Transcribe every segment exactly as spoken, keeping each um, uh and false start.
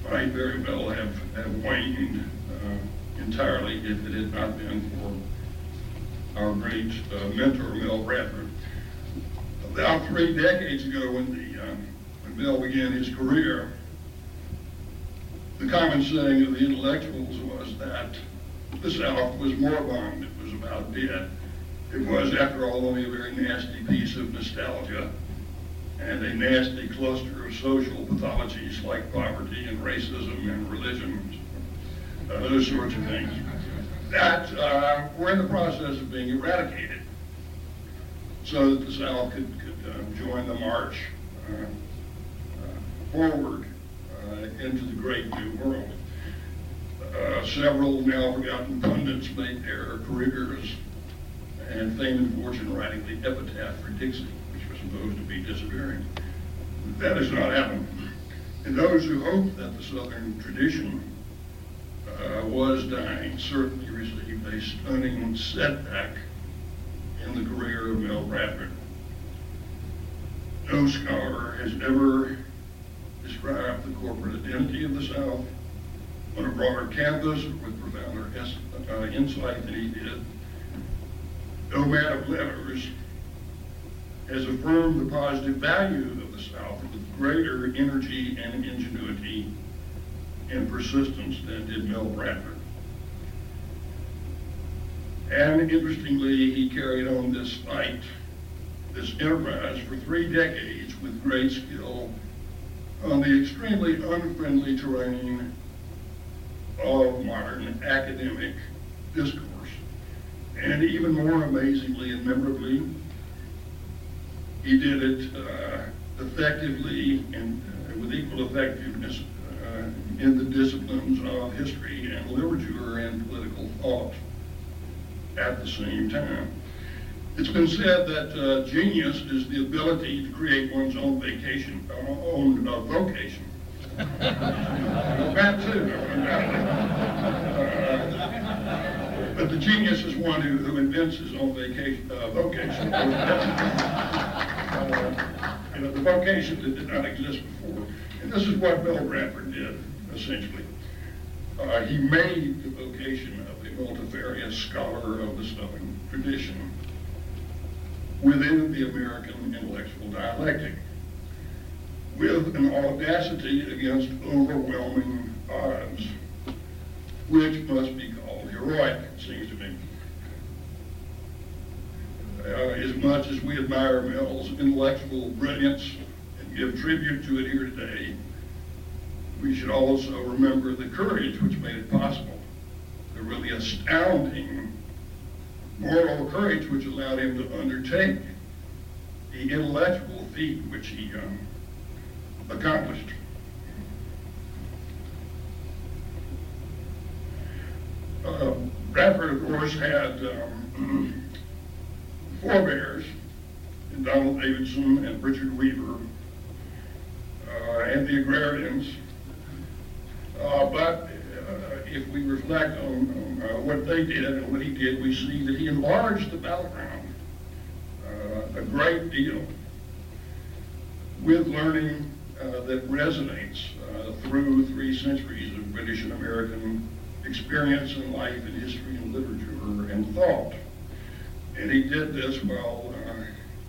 might very well have, have waned uh, entirely if it had not been for our great uh, mentor, Mel Bradford. About three decades ago, when, the, um, when Mel began his career, the common saying of the intellectuals was that the South was moribund, it was about dead. It was, after all, only a very nasty piece of nostalgia and a nasty cluster of social pathologies like poverty and racism and religion, uh, those sorts of things, that uh, were in the process of being eradicated so that the South could, could uh, join the march uh, uh, forward uh, into the great new world. Uh, several now forgotten pundits made their careers and fame and fortune writing the epitaph for Dixie, which was supposed to be disappearing. That has not happened. And those who hoped that the Southern tradition uh, was dying certainly received a stunning setback in the career of Mel Bradford. No scholar has ever described the corporate identity of the South on a broader canvas with profounder uh, insight than he did. No man of letters has affirmed the positive value of the South with greater energy and ingenuity and persistence than did Mel Bradford. And interestingly, he carried on this fight, this enterprise, for three decades with great skill on the extremely unfriendly terrain of modern academic discourse. And even more amazingly and memorably, he did it uh, effectively and uh, with equal effectiveness uh, in the disciplines of history and literature and political thought at the same time. It's been said that uh, genius is the ability to create one's own vacation, uh, own uh, vocation. That too. Uh, but the genius is one who, who invents his own vacation, uh, vocation. uh, you know, the vocation that did not exist before. And this is what Mel Bradford did, essentially. Uh, he made the vocation of a multifarious scholar of the Southern tradition within the American intellectual dialectic, with an audacity against overwhelming odds, which must be called heroic, it seems to me. Uh, as much as we admire Mel's intellectual brilliance and give tribute to it here today, we should also remember the courage which made it possible, the really astounding moral courage which allowed him to undertake the intellectual feat which he um, accomplished. Uh, Bradford, of course, had um, forebears in Donald Davidson and Richard Weaver uh, and the agrarians. Uh, but uh, if we reflect on, on uh, what they did and what he did, we see that he enlarged the battleground uh, a great deal with learning uh, that resonates uh, through three centuries of British and American experience in life and history and literature and thought. And he did this while uh,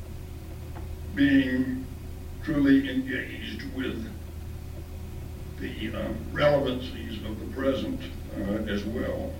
being truly engaged with the uh, relevancies of the present uh, as well.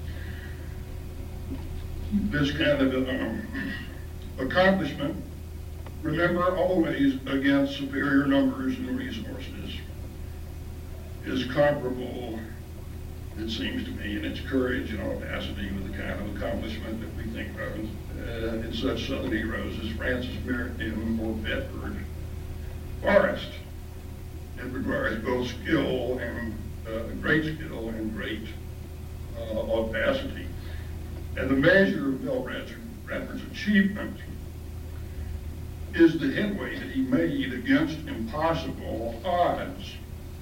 This kind of um, accomplishment, remember, always against superior numbers and resources, is comparable, it seems to me, in its courage and audacity with the kind of accomplishment that we think of uh, in such Southern heroes as Francis Merriam or Bedford Forrest. It requires both skill and uh, great skill and great uh, audacity. And the measure of Mel Bradford's achievement is the headway that he made against impossible odds,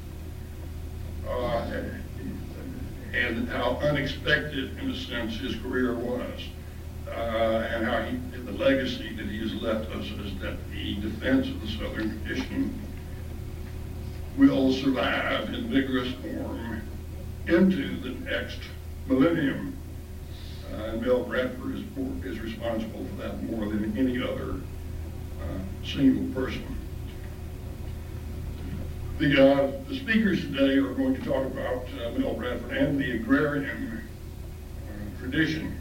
uh, and how unexpected, in a sense, his career was, uh, and how he, the legacy that he has left us is that the defense of the Southern tradition will survive in vigorous form into the next millennium. Uh, and Mel Bradford is, is responsible for that more than any other uh, single person. The, uh, the speakers today are going to talk about uh, Mel Bradford and the agrarian uh, tradition.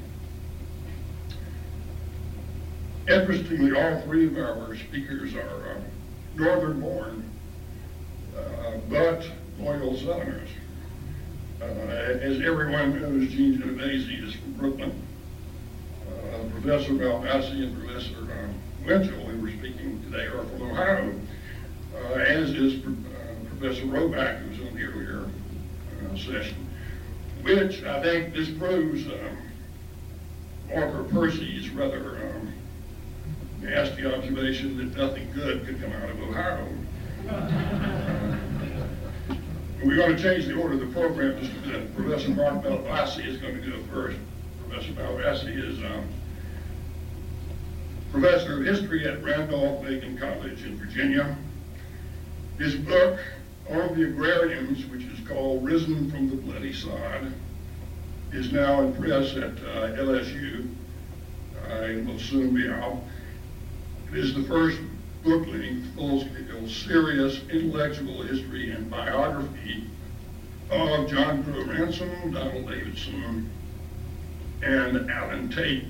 Interestingly, all three of our speakers are uh, northern born, uh, but loyal Southerners. Uh, as everyone knows, Gene Genovese is from Brooklyn. Uh, Professor Malbasi and Professor uh, Winchell, who were speaking today, are from Ohio, uh, as is uh, Professor Roback, who was on the earlier uh, session, which I think disproves um, Walker Percy's rather um, nasty observation that nothing good could come out of Ohio. Uh, we're going to change the order of the program just a bit. Professor Mark Malbasi is going to go first. Professor Malbasi is um, Professor of History at Randolph-Macon College in Virginia. His book on the agrarians, which is called Risen from the Bloody Sod, is now in press at uh, L S U uh, and will soon be out. It is the first book-length, full-scale, serious intellectual history and biography of John Crow Ransom, Donald Davidson, and Alan Tate.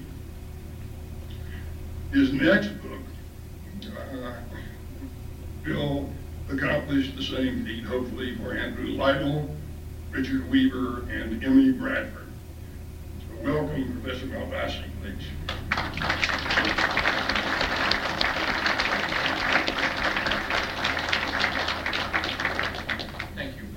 His next book uh, will accomplish the same feat, hopefully, for Andrew Lytle, Richard Weaver, and Emmy Bradford. So welcome, Professor Malbasi, please.